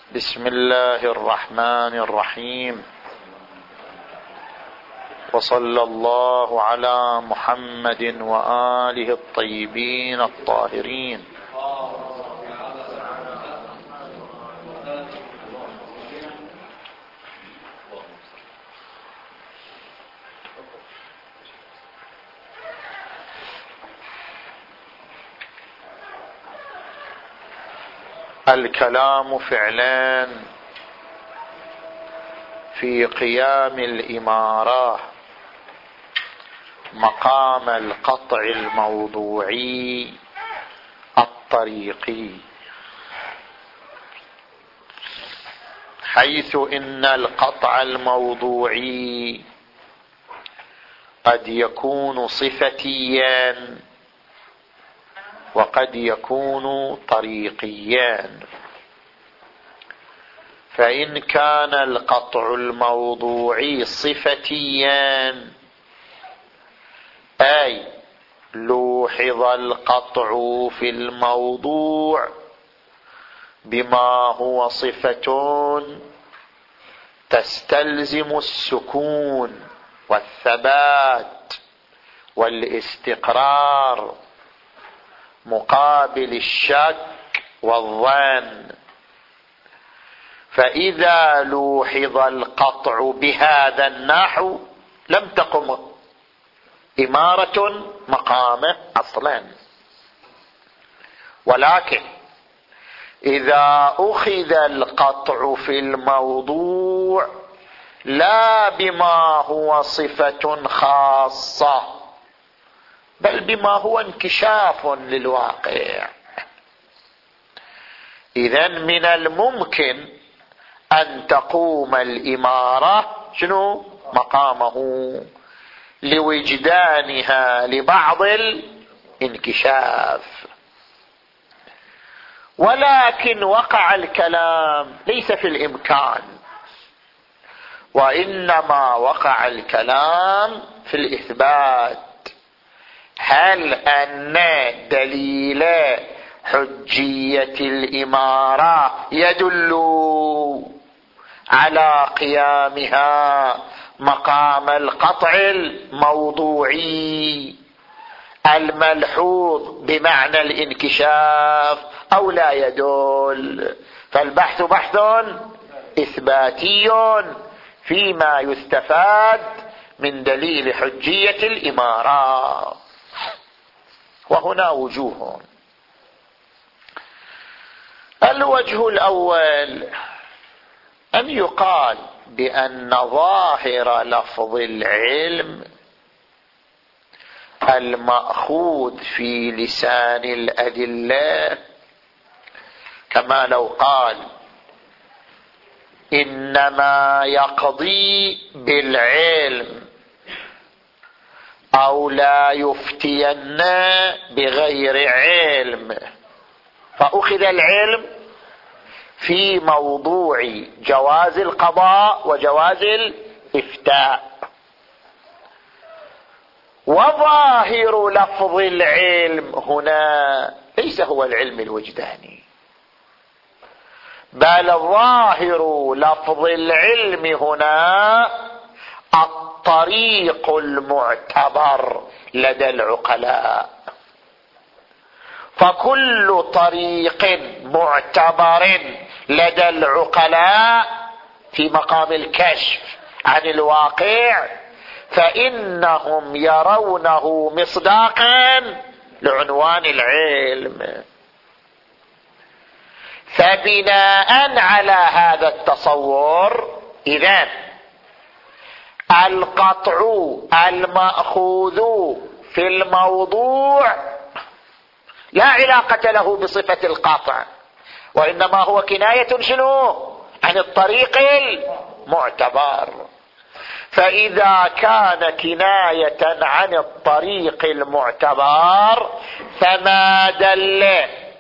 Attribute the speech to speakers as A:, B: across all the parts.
A: بسم الله الرحمن الرحيم، وصلى الله على محمد وآله الطيبين الطاهرين. الكلام فعلان في قيام الإمارة مقام القطع الموضوعي الطريقي، حيث إن القطع الموضوعي قد يكون صفتيا وقد يكون طريقيا. فإن كان القطع الموضوعي صفتيا، أي لوحظ القطع في الموضوع بما هو صفة تستلزم السكون والثبات والاستقرار مقابل الشك والظن، فإذا لوحظ القطع بهذا النحو لم تقم إمارة مقامه أصلا. ولكن إذا أخذ القطع في الموضوع لا بما هو صفة خاصة، بل بما هو انكشاف للواقع، إذن من الممكن أن تقوم الإمارة شنو مقامه لوجدانها لبعض الانكشاف. ولكن وقع الكلام ليس في الإمكان، وإنما وقع الكلام في الإثبات. هل أن دليل حجية الإمارة يدل على قيامها مقام القطع الموضوعي الملحوظ بمعنى الانكشاف أو لا يدل؟ فالبحث بحث إثباتي فيما يستفاد من دليل حجية الإمارة. وهنا وجوه. الوجه الأول أن يقال بأن ظاهر لفظ العلم المأخوذ في لسان الأدلة، كما لو قال إنما يقضي بالعلم أو لا يفتين بغير علم، فأخذ العلم في موضوع جواز القضاء وجواز الإفتاء. وظاهر لفظ العلم هنا ليس هو العلم الوجداني، بل ظاهر لفظ العلم هنا الطريق المعتبر لدى العقلاء. فكل طريق معتبر لدى العقلاء في مقام الكشف عن الواقع فإنهم يرونه مصداقا لعنوان العلم. فبناء على هذا التصور، إذن القطع المأخوذ في الموضوع لا علاقة له بصفة القطع، وإنما هو كناية شنو عن الطريق المعتبر. فإذا كان كناية عن الطريق المعتبر فما دل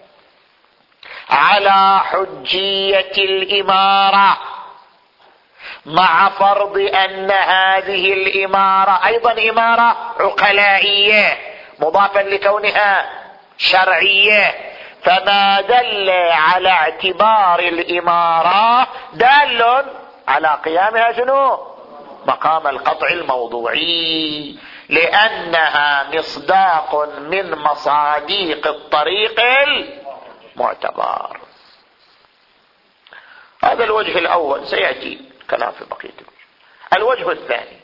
A: على حجية الإمارة مع فرض أن هذه الإمارة أيضا إمارة عقلائية مضافا لكونها شرعية، فما دل على اعتبار الإمارة دال على قيامها شنو؟ مقام القطع الموضوعي، لأنها مصداق من مصاديق الطريق المعتبر. هذا الوجه الأول، سيأتي كلام في بقية الوجه الثاني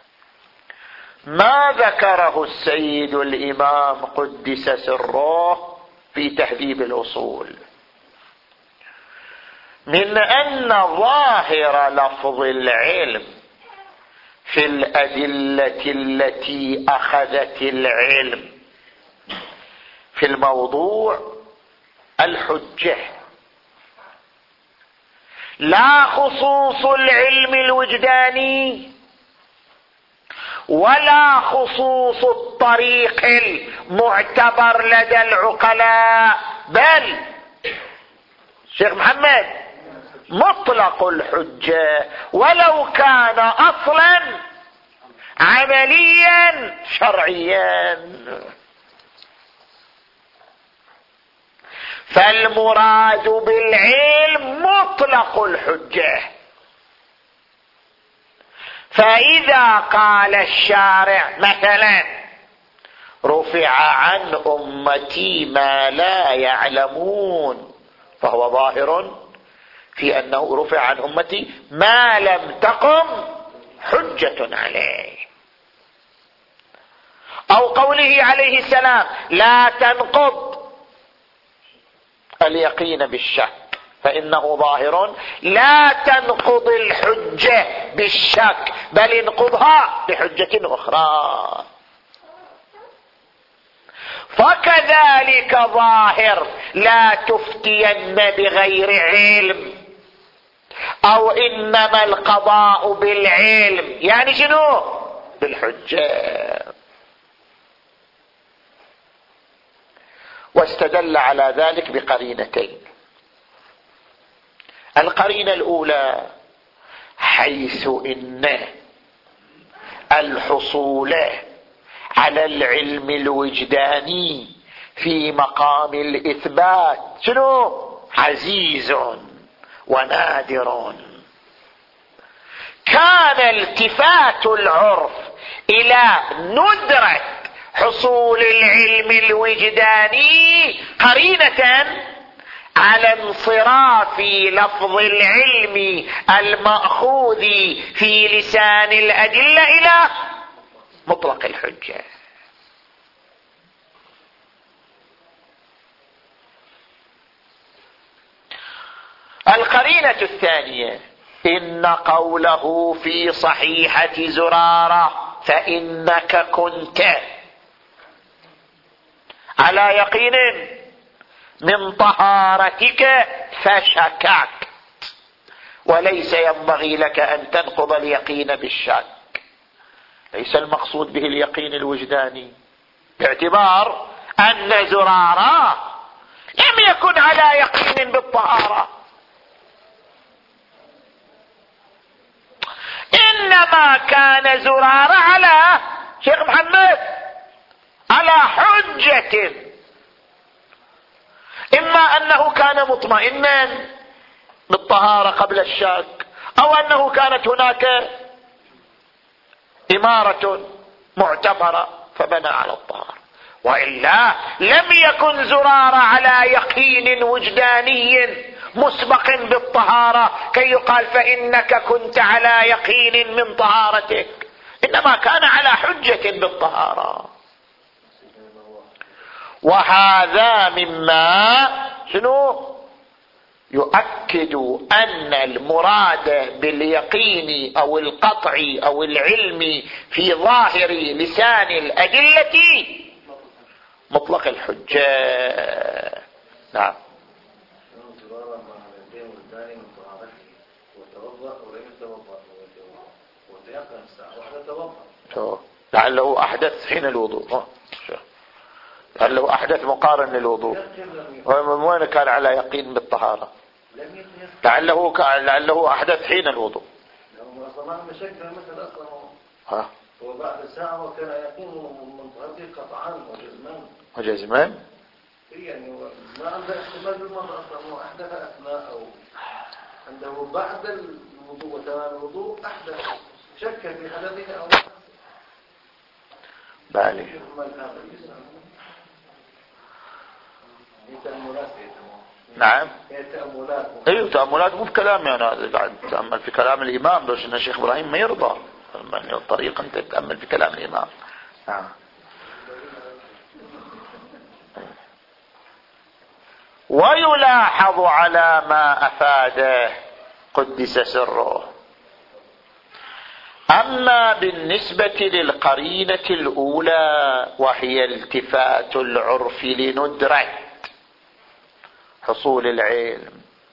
A: ما ذكره السيد الإمام قدس سره في تهذيب الأصول من أن ظاهر لفظ العلم في الأدلة التي أخذت العلم في الموضوع الحجة، لا خصوص العلم الوجداني ولا خصوص الطريق المعتبر لدى العقلاء، بل شيخ محمد مطلق الحجة ولو كان أصلا عمليا شرعيا. فالمراد بالعلم مطلق الحجة. فإذا قال الشارع مثلا رفع عن أمتي ما لا يعلمون، فهو ظاهر في أنه رفع عن أمتي ما لم تقم حجة عليه. أو قوله عليه السلام لا تنقض اليقين بالشك، فإنه ظاهر لا تنقض الحجة بالشك بل انقضها بحجة أخرى. فكذلك ظاهر لا تفتين بغير علم، أو إنما القضاء بالعلم، يعني شنو؟ بالحجة. واستدل على ذلك بقرينتين. القرينة الأولى حيث إن الحصول على العلم الوجداني في مقام الإثبات شنو؟ عزيز ونادر، كان التفات العرف إلى ندرة حصول العلم الوجداني قرينة على انصراف لفظ العلم المأخوذ في لسان الأدلة إلى مطلق الحجة. القرينة الثانية إن قوله في صحيحة زرارة فإنك كنت على يقين من طهارتك فشككت، وليس ينبغي لك أن تنقض اليقين بالشك. ليس المقصود به اليقين الوجداني، باعتبار أن زرارة لم يكن على يقين بالطهارة، إنما كان زرارة على شيخ محمد على حجة، إما أنه كان مطمئنا بالطهارة قبل الشك، أو أنه كانت هناك إمارة معتبرة فبنى على الطهارة، وإلا لم يكن زرارة على يقين وجداني مسبق بالطهارة كي يقال فإنك كنت على يقين من طهارتك، إنما كان على حجة بالطهارة. وهذا مما شنو يؤكد أن المراد باليقين أو القطع أو العلم في ظاهر لسان الأدلة مطلق الحجة. نعم. لعله أحدث حين الوضوء، لعله أحدث مقارن للوضوء، وين كان على يقين بالطهارة؟ لعله أحدث حين الوضوء.
B: وبعد ساعة وكان يقين من طهارته قطعا وجزمان.
A: وجزمان
B: يعني ما عنده احتمال بالمرة أصلا، هو أحدث أثناء أو عنده بعد الوضوء وتمام الوضوء أحدث، شك في حدثه أو
A: بالي نعم. ايوه تأملات مو بكلامي انا، قاعد اتأمل في كلام الامام. لو ان الشيخ ابراهيم ما يرضى من الطريق انت تتأمل في كلام الامام. نعم. ويلاحظ على ما افاده قدس سره. اما بالنسبة للقرينة الاولى وهي التفات العرف لندرة حصول العلم،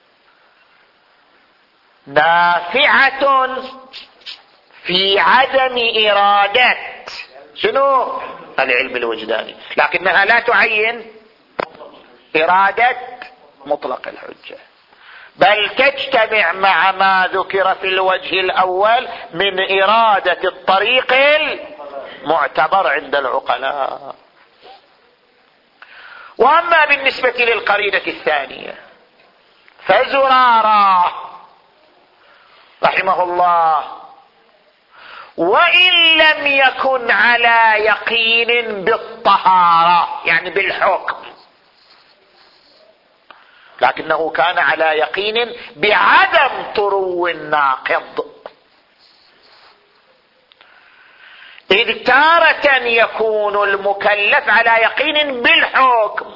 A: نافعة في عدم إرادة شنو؟ العلم الوجداني، لكنها لا تعين إرادة مطلق الحجة، بل تجتمع مع ما ذكر في الوجه الأول من إرادة الطريق المعتبر عند العقلاء. واما بالنسبة للقرينة الثانية فزرارة رحمه الله وان لم يكن على يقين بالطهارة يعني بالحكم، لكنه كان على يقين بعدم طرو الناقض، إذ تارة يكون المكلف على يقين بالحكم،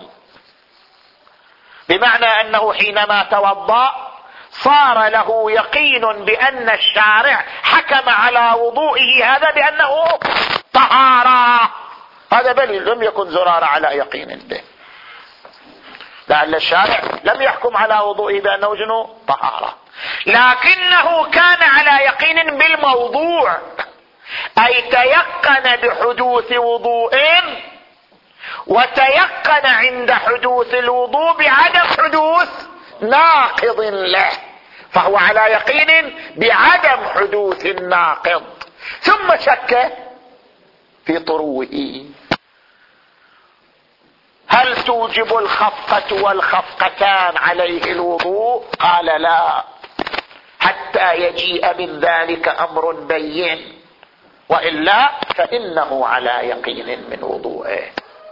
A: بمعنى أنه حينما توضأ صار له يقين بأن الشارع حكم على وضوئه هذا بأنه طهارة، هذا بل لم يكن زرارة على يقين به، لأن الشارع لم يحكم على وضوئه بأنه جنو طهارة، لكنه كان على يقين بالموضوع، أي تيقن بحدوث وضوء وتيقن عند حدوث الوضوء بعدم حدوث ناقض له، فهو على يقين بعدم حدوث الناقض، ثم شك في طروه. هل توجب الخفقة والخفقتان عليه الوضوء؟ قال لا، حتى يجيء من ذلك أمر بين، وإلا فإنه على يقين من وضوءه.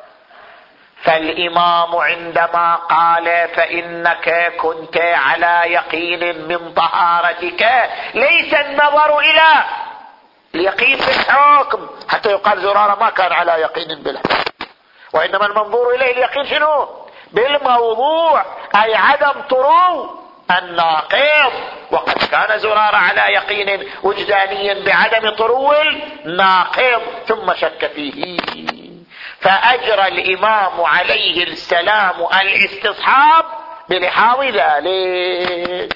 A: فالإمام عندما قال فإنك كنت على يقين من طهارتك ليس النظر إلى اليقين بالحكم حتى يقال زرارة ما كان على يقين بالحكم، وإنما المنظور إليه اليقين شنو؟ بالموضوع، أي عدم طرو الناقض، وقد كان زرارة على يقين وجداني بعدم طرو الناقض ثم شك فيه، فأجرى الإمام عليه السلام الاستصحاب بلحاظ ذلك.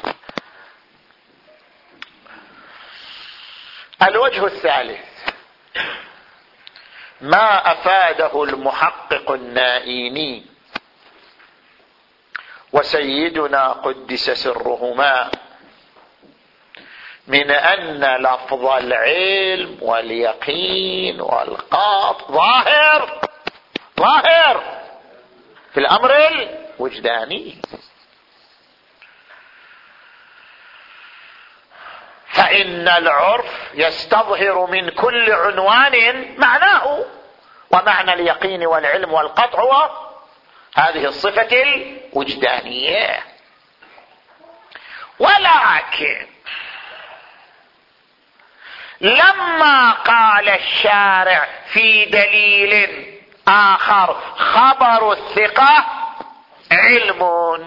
A: الوجه الثالث ما أفاده المحقق النائيني وسيدنا قدس سرهما من أن لفظ العلم واليقين والقطع ظاهر في الأمر الوجداني، فإن العرف يستظهر من كل عنوان معناه، ومعنى اليقين والعلم والقطع هو هذه الصفة الوجدانية. ولكن لما قال الشارع في دليل آخر خبر الثقة علم،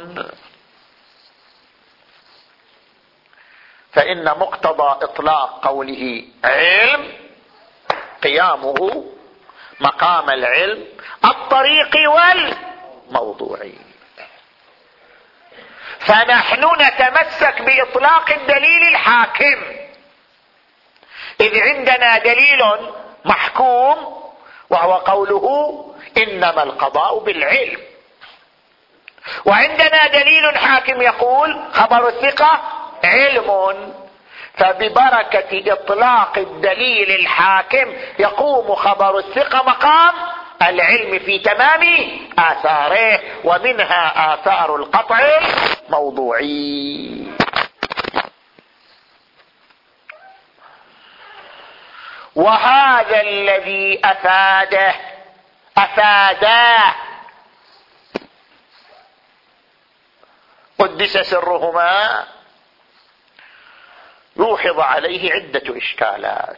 A: فإن مقتضى إطلاق قوله علم قيامه مقام العلم الطريق والموضوعي، فنحن نتمسك بإطلاق الدليل الحاكم، إذ عندنا دليل محكوم وهو قوله إنما القضاء بالعلم، وعندنا دليل حاكم يقول خبر الثقة علم، فببركة إطلاق الدليل الحاكم يقوم خبر الثقة مقام العلم في تمام آثاره، ومنها آثار القطع الموضوعي. وهذا الذي أفاداه قدس سرهما يوحظ عليه عدة إشكالات.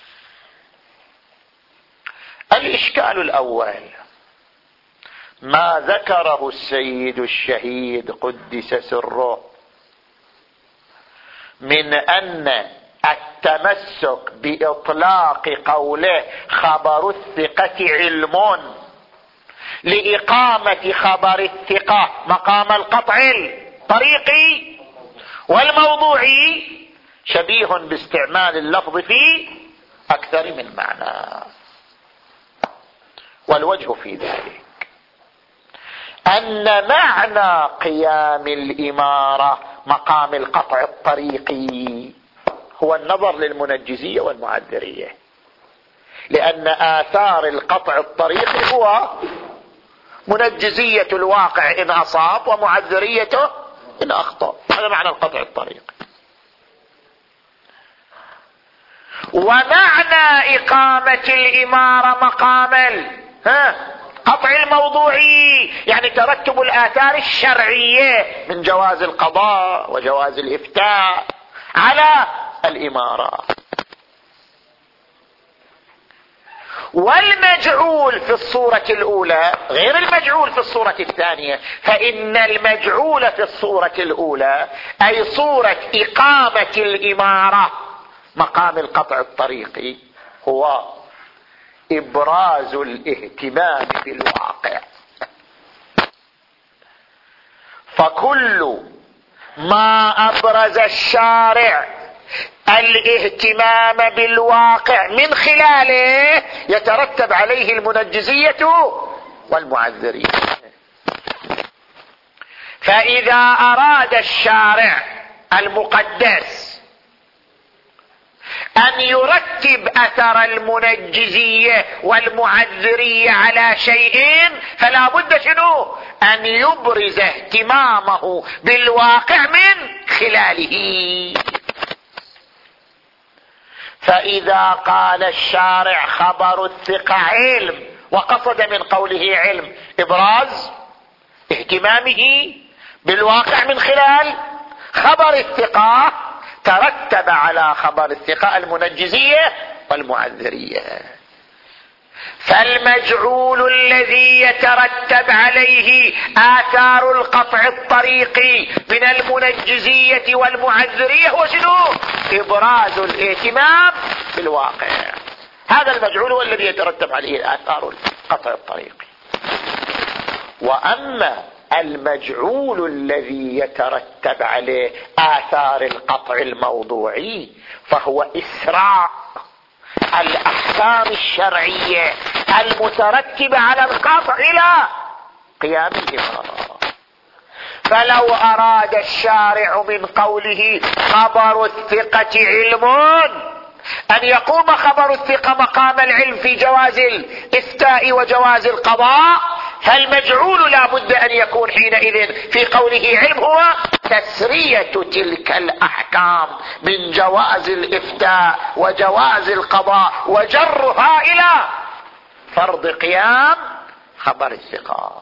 A: الإشكال الأول ما ذكره السيد الشهيد قدس سره من أن التمسك بإطلاق قوله خبر الثقة علم لإقامة خبر الثقة مقام القطع الطريقي والموضوعي شبيه باستعمال اللفظ في أكثر من معنى. والوجه في ذلك أن معنى قيام الإمارة مقام القطع الطريقي هو النظر للمنجزية والمعذرية، لأن آثار القطع الطريقي هو منجزية الواقع إن أصاب ومعذريته إن أخطأ. هذا معنى القطع الطريقي. ومعنى إقامة الإمارة مقام قطع الموضوعي يعني ترتب الآثار الشرعية من جواز القضاء وجواز الإفتاء على الإمارة. والمجعول في الصورة الأولى غير المجعول في الصورة الثانية، فإن المجعول في الصورة الأولى أي صورة إقامة الإمارة مقام القطع الطريقي هو إبراز الاهتمام بالواقع. فكل ما أبرز الشارع الاهتمام بالواقع من خلاله يترتب عليه المنجزية والمعذرية. فإذا أراد الشارع المقدس أن يرتب أثر المنجزية والمعذرية على شيء فلا بد شنو؟ أن يبرز اهتمامه بالواقع من خلاله. فإذا قال الشارع خبر الثقة علم وقصد من قوله علم إبراز اهتمامه بالواقع من خلال خبر الثقة، ترتب على خبر الثقة المنجزية والمعذرية. فالمجعول الذي يترتب عليه آثار القطع الطريقي من المنجزية والمعذرية هو شنو؟ إبراز الاهتمام بالواقع. هذا المجعول هو الذي يترتب عليه آثار القطع الطريقي. وأما المجعول الذي يترتب عليه آثار القطع الموضوعي فهو إسراع الأحكام الشرعية المترتبة على القطع إلى قيام الإمارة. فلو أراد الشارع من قوله خبر الثقة علم أن يقوم خبر الثقة مقام العلم في جواز الإفتاء وجواز القضاء، فالمجعول لا بد أن يكون حينئذ في قوله علم هو تسرية تلك الأحكام من جواز الإفتاء وجواز القضاء وجرها إلى فرض قيام خبر الثقة.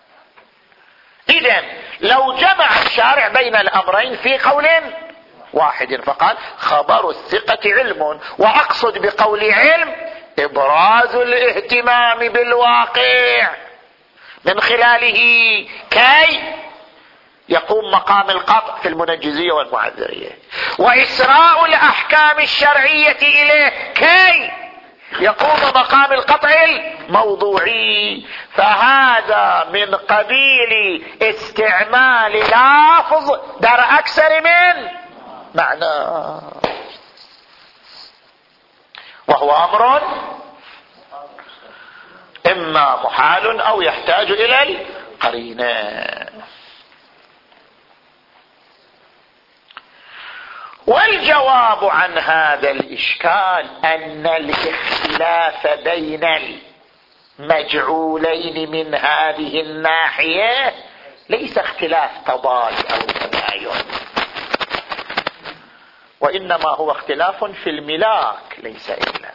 A: إذن لو جمع الشارع بين الأمرين في قول واحد فقال خبر الثقة علم، وأقصد بقول علم إبراز الاهتمام بالواقع من خلاله كي يقوم مقام القطع في المنجزية والمعذرية، وإسراء الأحكام الشرعية إليه كي يقوم مقام القطع الموضوعي. فهذا من قبيل استعمال لافظ دار أكثر من معنى، وهو أمر إما محال أو يحتاج إلى القرينة. والجواب عن هذا الإشكال أن الاختلاف بين مجعولين من هذه الناحية ليس اختلاف تضاد أو تباين، وإنما هو اختلاف في الملاك ليس إلا،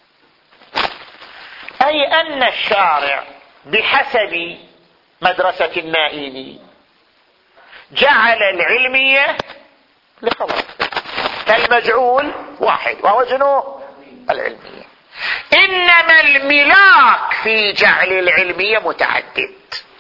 A: أي أن الشارع بحسب مدرسة النائيني جعل العلمية لخبر كالمجعول واحد وهو شنو؟ العلمية. إنما الملاك في جعل العلمية متعدد،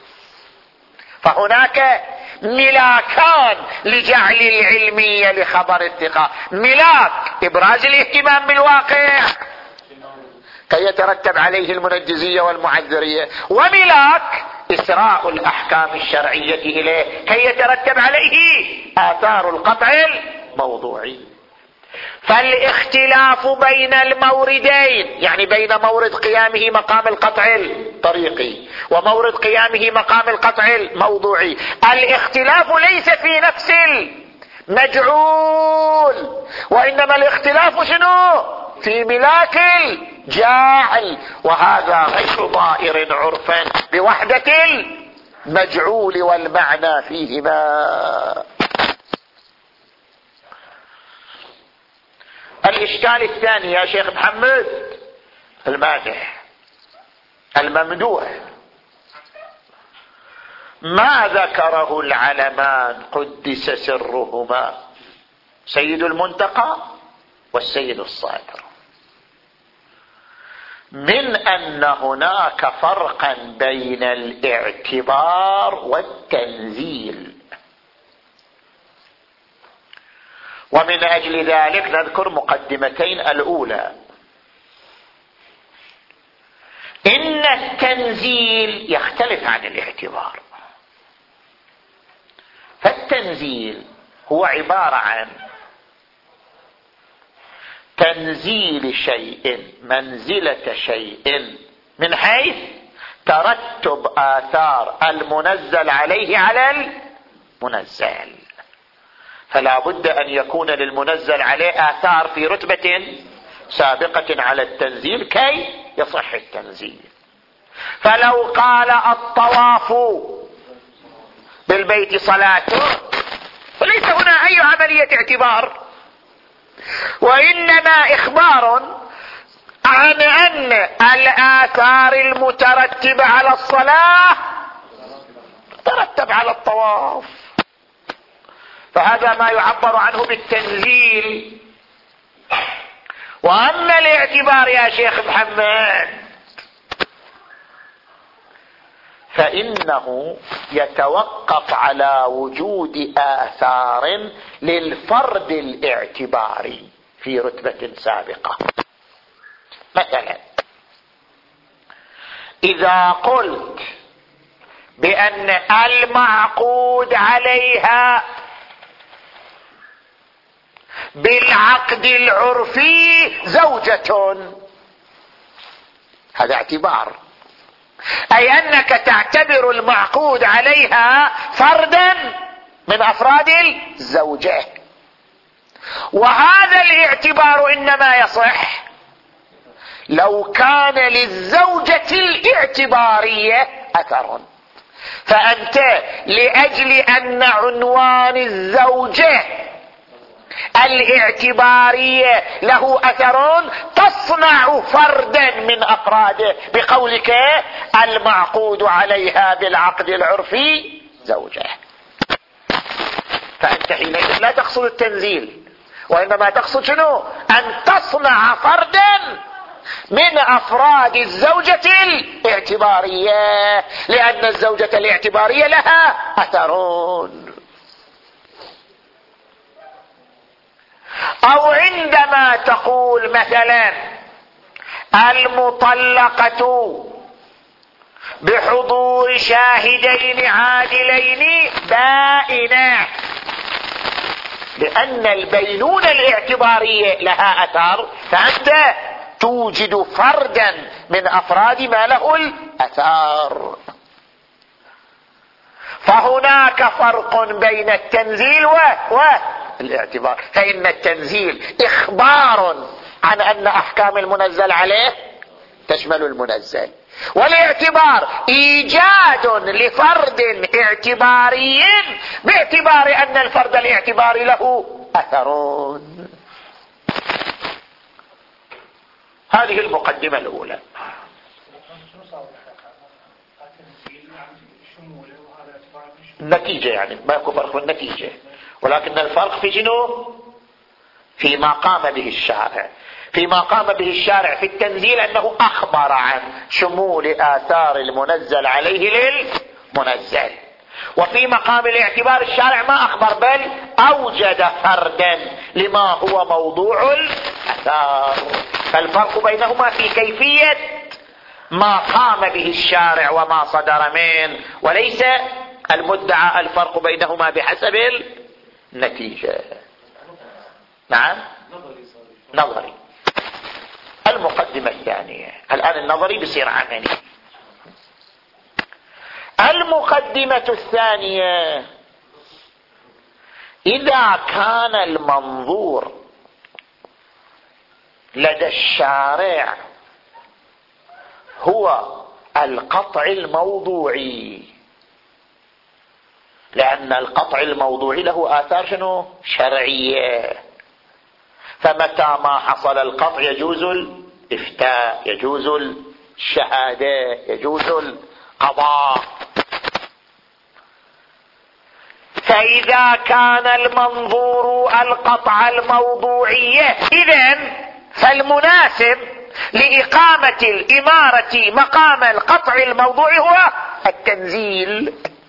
A: فهناك ملاكان لجعل العلمية لخبر الثقة: ملاك إبراز الاهتمام بالواقع كي يترتب عليه المنجزية والمعذرية، وملاك إسراء الأحكام الشرعية إليه كي يترتب عليه آثار القطع الموضوعي. فالاختلاف بين الموردين، يعني بين مورد قيامه مقام القطع الطريقي ومورد قيامه مقام القطع الموضوعي، الاختلاف ليس في نفس المجعول، وإنما الاختلاف شنو؟ في ملاك الجاعل، وهذا غير ضائر عرفا بوحدة المجعول والمعنى فيهما. الإشكال الثاني يا شيخ محمد: المادح الممدوح ما ذكره العلمان قدس سرهما سيد المنتقى والسيد الصادر من أن هناك فرقا بين الاعتبار والتنزيل، ومن أجل ذلك نذكر مقدمتين. الأولى: إن التنزيل يختلف عن الاعتبار، فالتنزيل هو عبارة عن تنزيل شيء منزلة شيء من حيث ترتب آثار المنزل عليه على المنزل، فلا بد أن يكون للمنزل عليه آثار في رتبة سابقة على التنزيل كي يصح التنزيل. فلو قال الطواف بالبيت صلاته فليس هنا أي عملية اعتبار، وإنما إخبار عن أن الآثار المترتبة على الصلاة ترتب على الطواف، فهذا ما يعبر عنه بالتنزيل. وأما الاعتبار يا شيخ محمد فإنه يتوقف على وجود آثار للفرد الاعتباري في رتبة سابقة. مثلا إذا قلت بأن المعقود عليها بالعقد العرفي زوجة، هذا اعتبار، أي أنك تعتبر المعقود عليها فردا من أفراد الزوجة، وهذا الاعتبار إنما يصح لو كان للزوجة الاعتبارية أثر. فأنت لأجل أن عنوان الزوجة الاعتبارية له أثر تصنع فردا من أفراده بقولك المعقود عليها بالعقد العرفي زوجة، فأنت حينئذ لا تقصد التنزيل، وإنما تقصد شنو؟ أن تصنع فردا من أفراد الزوجة الاعتبارية، لأن الزوجة الاعتبارية لها أثرون. أو عندما تقول مثلا المطلقة بحضور شاهدين عادلين بائنة، لأن البينونة الاعتبارية لها أثر، فأنت توجد فردا من أفراد ما له الأثار. فهناك فرق بين التنزيل والاعتبار، فإن التنزيل إخبار عن أن أحكام المنزل عليه تشمل المنزل، والاعتبار ايجاد لفرد اعتباري باعتبار ان الفرد الاعتباري له اثرون. هذه المقدمة الاولى. النتيجة يعني ما يكون فرق في النتيجة، ولكن الفرق في شنو؟ فيما قام به الشارع. فيما قام به الشارع في التنزيل انه اخبر عن شمول اثار المنزل عليه للمنزل، وفي مقام الاعتبار الشارع ما اخبر بل اوجد فردا لما هو موضوع الاثار. فالفرق بينهما في كيفية ما قام به الشارع وما صدر منه، وليس المدعى الفرق بينهما بحسب النتيجة. نعم نظري. المقدمة الثانية. الآن النظري بصير عملي. المقدمة الثانية: إذا كان المنظور لدى الشارع هو القطع الموضوعي، لأن القطع الموضوعي له آثار شنو؟ شرعية. فمتى ما حصل القطع يجوز الإفتاء، يجوز الشهادة، يجوز القضاء. فإذا كان المنظور القطع الموضوعية، إذن فالمناسب لإقامة الإمارة مقام القطع الموضوعي هو التنزيل،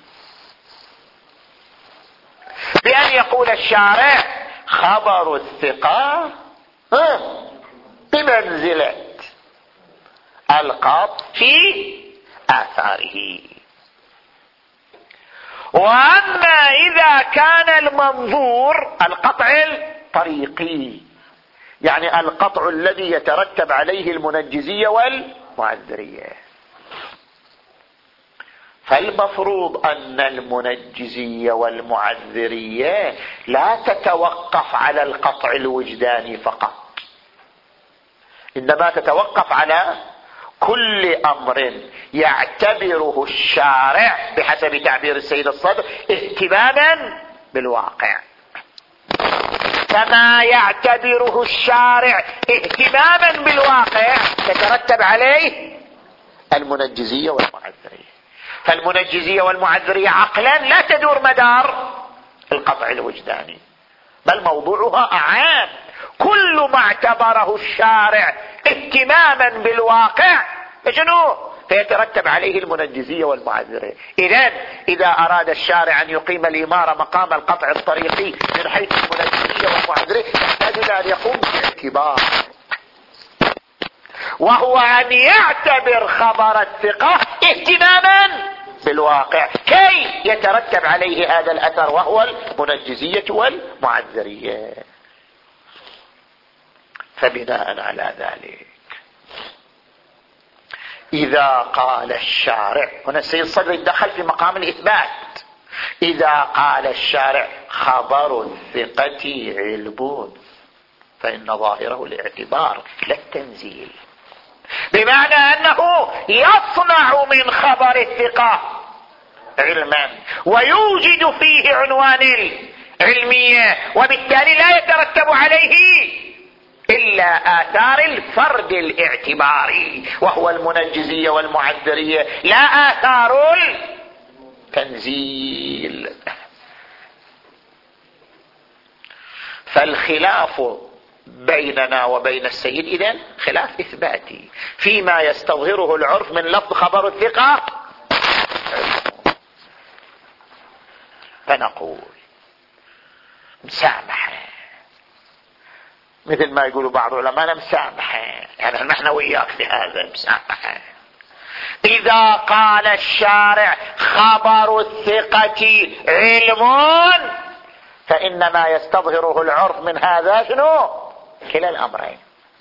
A: بأن يقول الشارع: خبر الثقة بمنزلة القطع في آثاره. وأما إذا كان المنظور القطع الطريقي، يعني القطع الذي يترتب عليه المنجزية والمعذرية، فالمفروض أن المنجزية والمعذرية لا تتوقف على القطع الوجداني فقط، إنما تتوقف على كل أمر يعتبره الشارع بحسب تعبير السيد الصدر اهتماما بالواقع. فما يعتبره الشارع اهتماما بالواقع تترتب عليه المنجزية والمعذرية. فالمنجزية والمعذرية عقلا لا تدور مدار القطع الوجداني، بل موضوعها أعام. كل ما اعتبره الشارع اهتماما بالواقع فشنو؟ فيترتب عليه المنجزية والمعذرية. إذا أراد الشارع أن يقيم الإمارة مقام القطع الطريقي من حيث المنجزية والمعذرية يحتاج إلى أن يقوم باعتبار، وهو أن يعتبر خبر الثقة اهتماما بالواقع كي يترتب عليه هذا الأثر وهو المنجزية والمعذرية. فبناء على ذلك إذا قال الشارع، هنا السيد الصدر يتدخل في مقام الإثبات، إذا قال الشارع خبر الثقة علم فإن ظاهره الاعتبار لا التنزيل، بمعنى أنه يصنع من خبر الثقة علما ويوجد فيه عنوان العلمية، وبالتالي لا يترتب عليه إلا آثار الفرد الاعتباري وهو المنجزية والمعذرية، لا آثار التنزيل. فالخلاف بيننا وبين السيد إذن خلاف إثباتي فيما يستظهره العرف من لفظ خبر الثقة. فنقول مسامحة، مثل ما يقولوا بعض علماء مسامحة، يعني نحن وياك في هذا مسامحة. إذا قال الشارع خبر الثقة علم فإنما يستظهره العرف من هذا شنو؟ كلا الأمرين.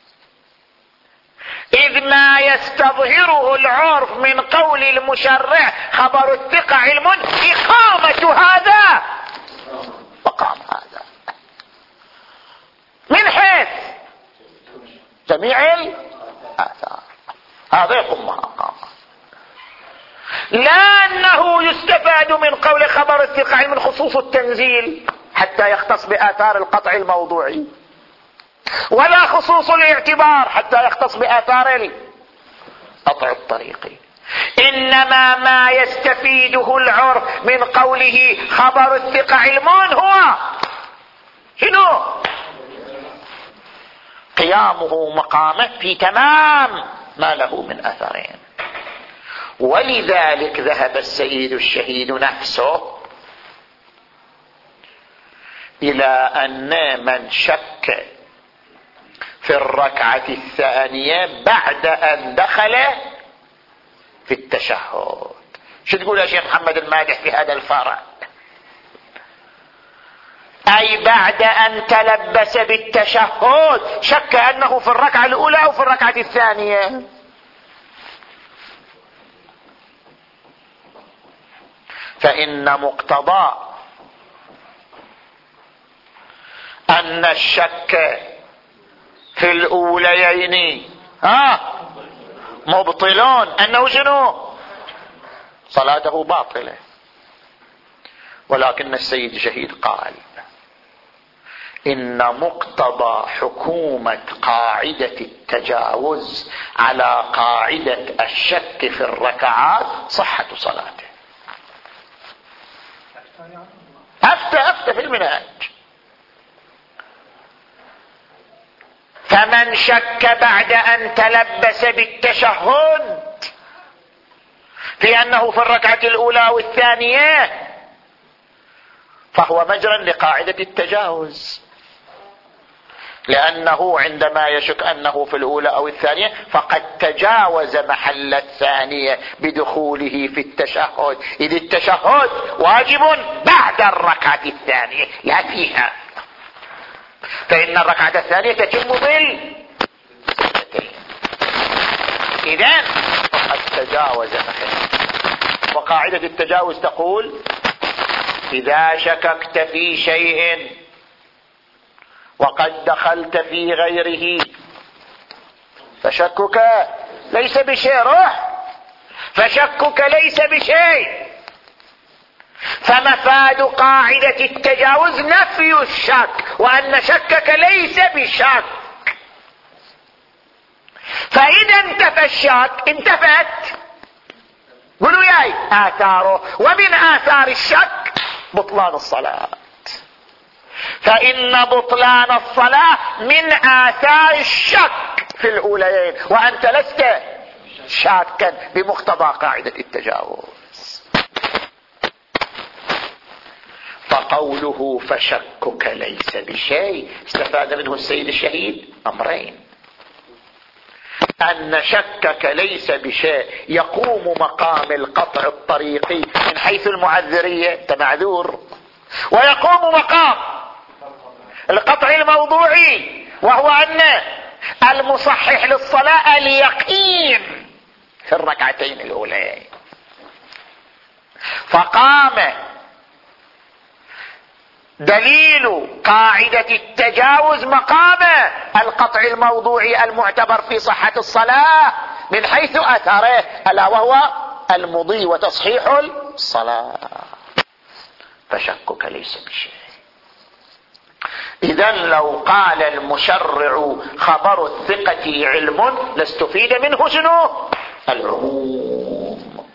A: إذ ما يستظهره العرف من قول المشرع خبر الثقة علم إقامة هذا مقام هذا من حيث جميع الآثار، هذا يقوم مقامه. لا أنه يستفاد من قول خبر الثقة من خصوص التنزيل حتى يختص بآثار القطع الموضوعي، ولا خصوص الاعتبار حتى يختص بآثار القطع الطريقي، إنما ما يستفيده العرف من قوله خبر الثقة علم هو شنو؟ قيامه مقامه في تمام ما له من أثرين. ولذلك ذهب السيد الشهيد نفسه إلى أن من شك في الركعة الثانية بعد أن دخل في التشهد. شو تقول يا شيخ محمد المادح في هذا الفرع؟ أي بعد أن تلبس بالتشهد شك أنه في الركعة الأولى أو في الركعة الثانية. فإن مقتضى أن الشك في الأوليين مبطلون، أنه شنو؟ صلاته باطلة. ولكن السيد شهيد قال إن مقتضى حكومة قاعدة التجاوز على قاعدة الشك في الركعات صحة صلاته. أفتى في المنهاج. فمن شك بعد أن تلبس بالتشهد في أنه في الركعة الأولى والثانية فهو مجرى لقاعدة التجاوز، لأنه عندما يشك أنه في الأولى أو الثانية فقد تجاوز محل الثانية بدخوله في التشهد، إذ التشهد واجب بعد الركعة الثانية لا فيها، فإن الركعة الثانية تتم بالسجدتين. إذن فقد تجاوز محل. وقاعدة التجاوز تقول إذا شككت في شيء وقد دخلت في غيره فشكك ليس بشيء، روح، فشكك ليس بشيء. فمفاد قاعدة التجاوز نفي الشك، وأن شكك ليس بشك. فإذا انتفى الشك انتفت، قولوا ياي، آثاره. ومن آثار الشك بطلان الصلاة، فإن بطلان الصلاة من آثار الشك في الأوليين، وأنت لست شاكا بمقتضى قاعدة التجاوز. فقوله فشكك ليس بشيء استفاد منه السيد الشهيد أمرين: أن شكك ليس بشيء يقوم مقام القطع الطريقي من حيث المعذرية، أنت معذور، ويقوم مقام القطع الموضوعي، وهو أن المصحح للصلاة اليقين في الركعتين الأولين. فقام دليل قاعدة التجاوز مقام القطع الموضوعي المعتبر في صحة الصلاة من حيث أثره، ألا وهو المضي وتصحيح الصلاة. فشكك ليس بشيء. إذن لو قال المشرع خبر الثقة علم لاستفيد منه شنو؟ العموم.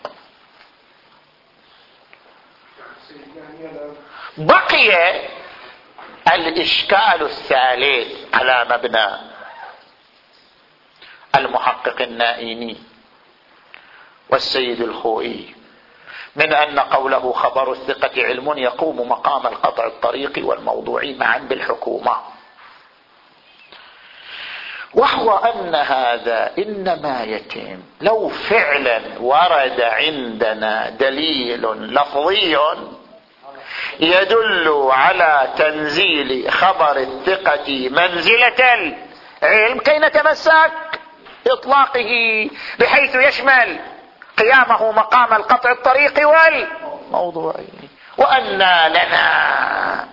A: بقي الإشكال الثالث على مبنى المحقق النائيني والسيد الخوئي من أن قوله خبر الثقة علم يقوم مقام القطع الطريقي والموضوعي معا بالحكومة، وهو أن هذا إنما يتم لو فعلا ورد عندنا دليل لفظي يدل على تنزيل خبر الثقة منزلة العلم كي نتمسك إطلاقه بحيث يشمل قيامه مقام القطع الطريقي والموضوعي. وأنى لنا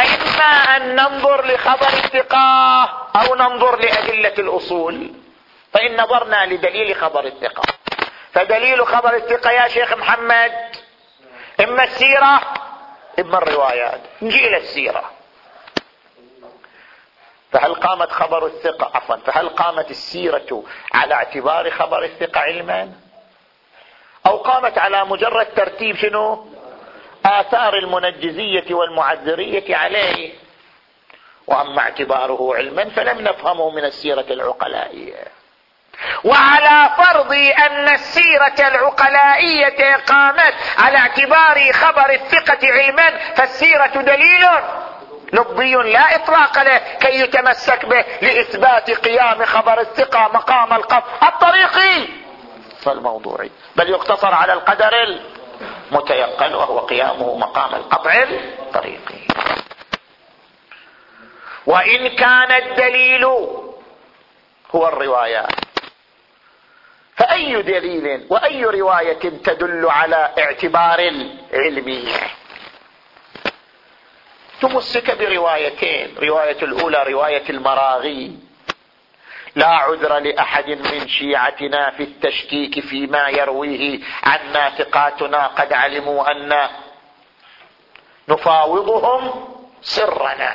A: فإما أن ننظر لخبر الثقة أو ننظر لأدلة الأصول. فإن نظرنا لدليل خبر الثقة، فدليل خبر الثقة يا شيخ محمد إما السيرة إما الروايات. نجي إلى السيرة، فهل قامت خبر الثقة فهل قامت السيرة على اعتبار خبر الثقة علما، أو قامت على مجرد ترتيب شنو آثار المنجزية والمعذرية عليه؟ وأما اعتباره علما فلم نفهمه من السيرة العقلائية. وعلى فرض أن السيرة العقلائية قامت على اعتبار خبر الثقة علما، فالسيرة دليل لفظي لا إطلاق له كي يتمسك به لإثبات قيام خبر الثقة مقام القطع الطريقي فالموضوعي، بل يقتصر على القدر المتيقن وهو قيامه مقام القطع الطريقي. وإن كان الدليل هو الروايات، فأي دليل وأي رواية تدل على اعتبار العلمية؟ تمسك بروايتين، رواية الأولى رواية المراغي: لا عذر لأحد من شيعتنا في التشكيك فيما يرويه عنا، ثقاتنا قد علموا أن نفاوضهم سرنا.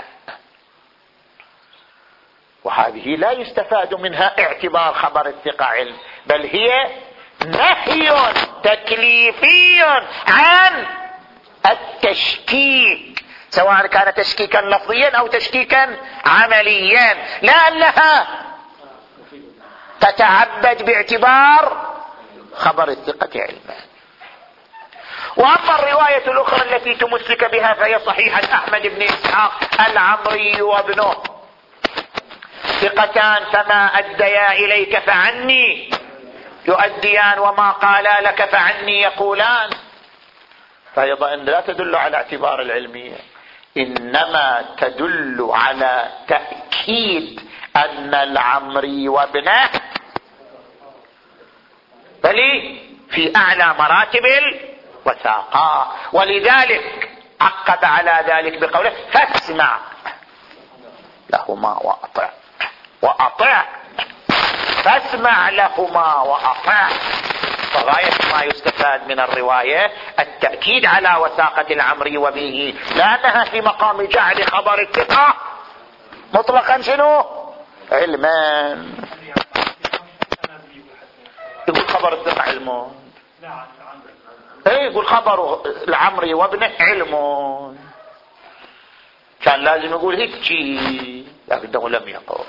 A: وهذه لا يستفاد منها اعتبار خبر الثقة علم، بل هي نهي تكليفي عن التشكيك، سواء كان تشكيكا لفظيا أو تشكيكا عمليا، لأنها تتعبد باعتبار خبر الثقة علما. وأما الرواية الأخرى التي تمسك بها فهي صحيحة أحمد بن إسحاق العمري وابنه: ثقتان فما أديا إليك فعني يؤديان، وما قالا لك فعني يقولان. فأيضا لا تدل على اعتبار العلمية، إنما تدل على تأكيد أن العمري وابنه بل في أعلى مراتب الوثاقة. ولذلك عقب على ذلك بقوله: فاسمع لهما وأطع فاسمع لهما وأطع. فغاية ما يستفاد من الرواية التأكيد على وثاقة العمري وبه، لأنها في مقام جعل خبر الثقة مطلقا شنو علما. يقول خبر الثقة علم، يقول خبر العمري وابنه علم، كان لازم يقول هيك شيء لكنه لم يقول.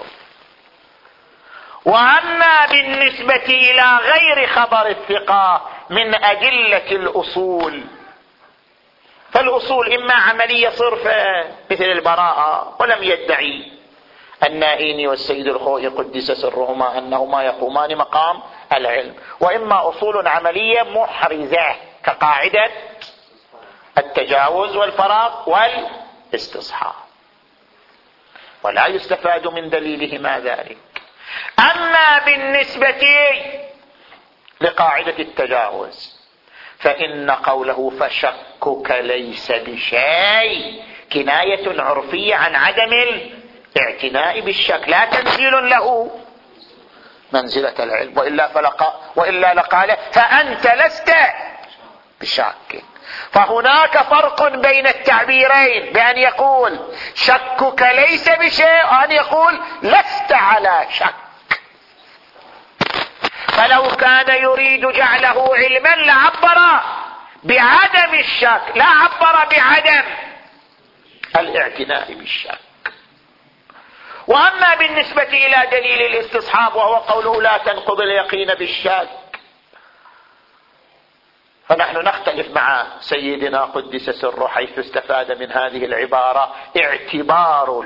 A: وأما بالنسبة إلى غير خبر الثقة من أدلة الأصول، فالأصول إما عملية صرفة مثل البراءة، ولم يدعي النائيني والسيد الخوئي قدس سرهما أنهما يقومان مقام العلم، وإما أصول عملية محرزة كقاعدة التجاوز والفراغ والاستصحاب، ولا يستفاد من دليلهما ذلك. أما بالنسبة لقاعدة التجاوز فإن قوله فشكك ليس بشيء كناية عرفية عن عدم الاعتناء بالشك، لا تنزيل له منزلة العلم، وإلا لقال فأنت لست بشاك. فهناك فرق بين التعبيرين، بأن يقول شكك ليس بشيء وأن يقول لست على شك. فلو كان يريد جعله علما لعبر بعدم الشك، لا عبر بعدم الاعتناء بالشك. وأما بالنسبة إلى دليل الاستصحاب وهو قوله لا تنقض اليقين بالشك، فنحن نختلف مع سيدنا قدس سره حيث استفاد من هذه العبارة اعتبار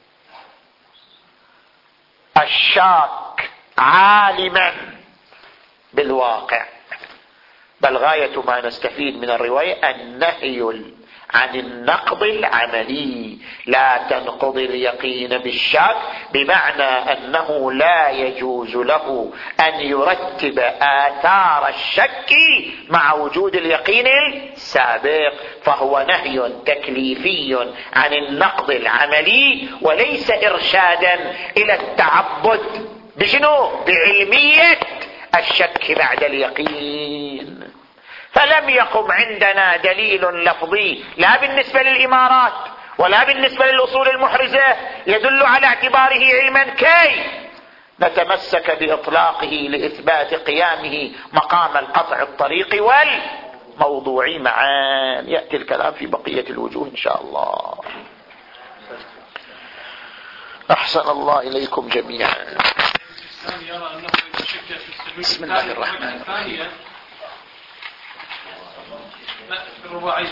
A: الشاك عالما بالواقع، بل غاية ما نستفيد من الرواية النهي عن النقض العملي، لا تنقض اليقين بالشك، بمعنى أنه لا يجوز له أن يرتب آثار الشك مع وجود اليقين السابق، فهو نهي تكليفي عن النقض العملي وليس إرشادا إلى التعبد بشنو؟ بعلمية الشك بعد اليقين. فلم يقم عندنا دليل لفظي لا بالنسبة للإمارات ولا بالنسبة للأصول المحرزة يدل على اعتباره علما كي نتمسك بإطلاقه لإثبات قيامه مقام القطع الطريقي والموضوعي معا. يأتي الكلام في بقية الوجوه إن شاء الله. أحسن الله إليكم جميعا. بسم الله الرحمن الرحيم.
C: الرباعية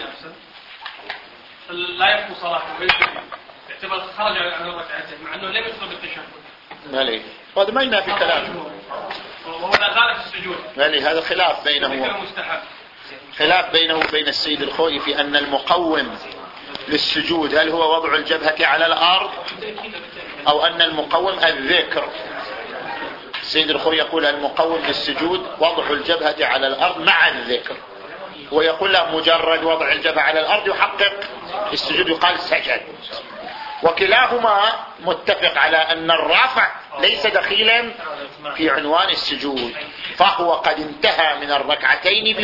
C: لا يكفو صلاته اعتبر خرج عن الركعتين مع انه لم يدخل بالتشهد.
A: مالي هذا ما ينافي كلامه.
C: وهو لا زال في السجود.
A: مالي هذا خلاف بينه خلاف بينه وبين السيد الخوئي في أن المقوم للسجود هل هو وضع الجبهة على الأرض أو أن المقوم الذكر. السيد الخوئي يقول المقوم للسجود وضع الجبهة على الأرض مع الذكر، ويقول له مجرد وضع الجبهة على الأرض يحقق السجود يقال سجد. وكلاهما متفق على أن الرافع ليس دخيلا في عنوان السجود، فهو قد انتهى من الركعتين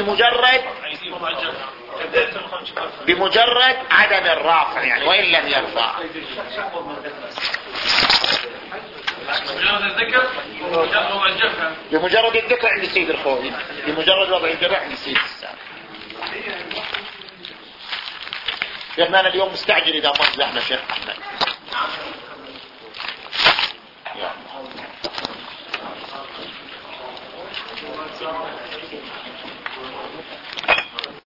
A: بمجرد عدم الرافع يعني وإن لم يرفع. بمجرد الذكر عند السيد الخوئي، بمجرد وضع الجبهة عند السيد السابق. شيخنا أنا اليوم مستعجل إذا ما زحنا شيخ أحمد. يا